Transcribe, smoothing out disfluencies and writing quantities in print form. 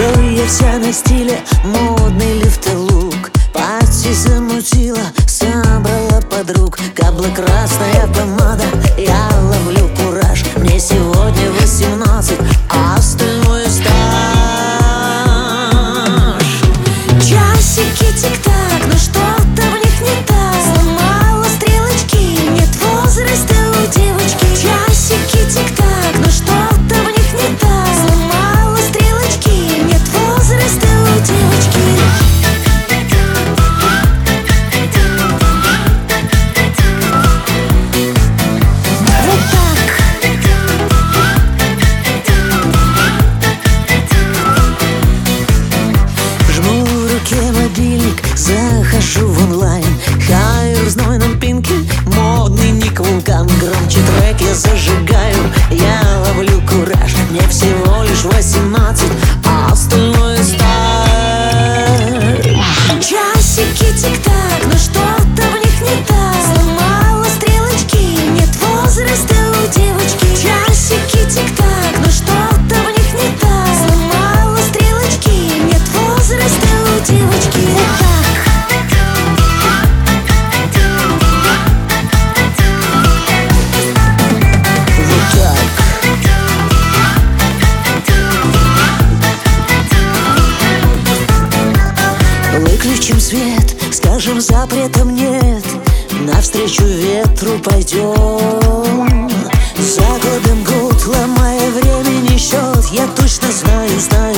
я вся на стиле, модный лифтолук. Пати замутила, собрала подруг. Кабло-красная помада, я ловлю кураж. Мне сегодня 18, а остальное стаж. Часики тик-так, но что-то в них не так. Сломала стрелочки, нет возраста у девочки. Часики тик-так, но что-то в них не так. Сломала стрелочки, нет возраста у девочки. Захожу в онлайн, хайр в знойном пинке, модный ник вулкан. Громче трек я зажигаю, я ловлю кураж. Мне всего лишь 18, а остальное стаж. Часики тик-так, но что-то в них не так. Сломала стрелочки, нет возраста у девочки. Часики тик-так, но что-то в них не так. Сломала стрелочки, нет возраста у девочки. Выключим свет, скажем запретом нет. Навстречу ветру пойдем. Закладем гуд, ломая времени счет. Я точно знаю,